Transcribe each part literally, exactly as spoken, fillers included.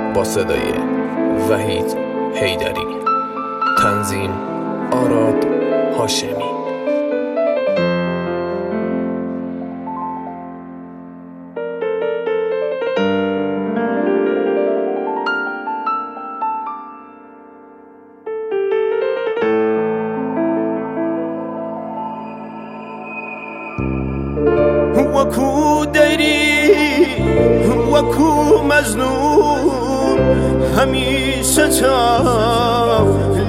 با صدای وحید حیدری، تنظیم آراد هاشمی. وكو ديري وكو مجنون هميشه چاو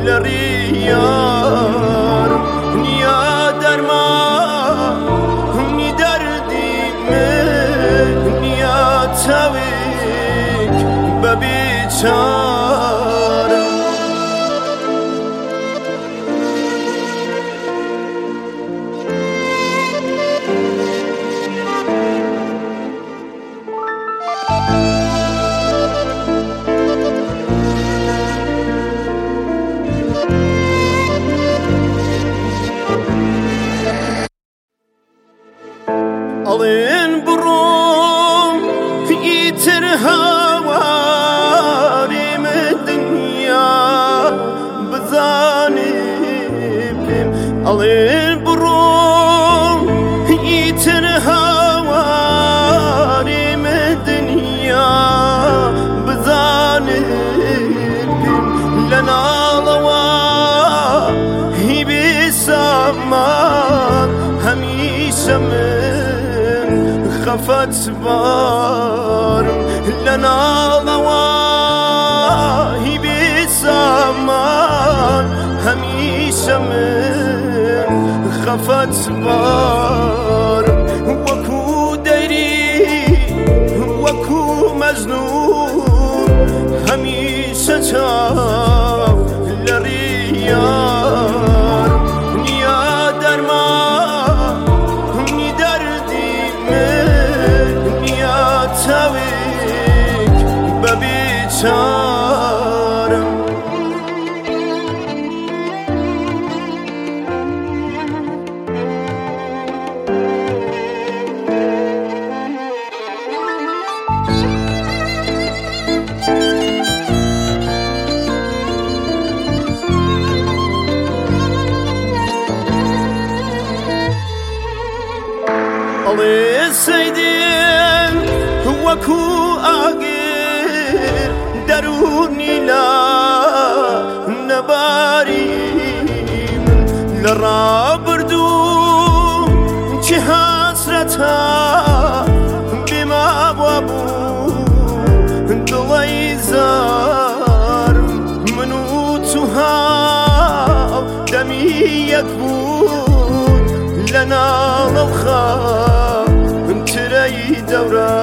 لريار نيا درما ني دردي من نيا تاويك ببيچار Alın burum yitir havarim dünya bzanim Alın burum yitir havarim dünya bzanim lana lawa hibi saman hamisha خفت بارم لنا ضواهي بسامان هميشه من خفت بارم وكو ديري وكو مجنون هميشه چاو لريار نيا درما تاويك ببيچارم alıysaydın وكو آغر دروني لا نباريم لرا بردوم چه حسرتا بما بابو دلي زار منو توها دمي يكبون لنا لوخا تري دورا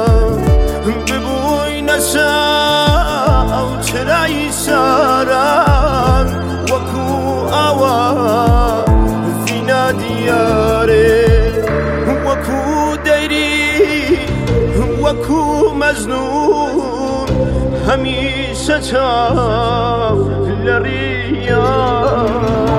ببوي نشاو تري ساران وكو آوا زينا دياري وكو ديري وكو مجنون هميشه چاو لريان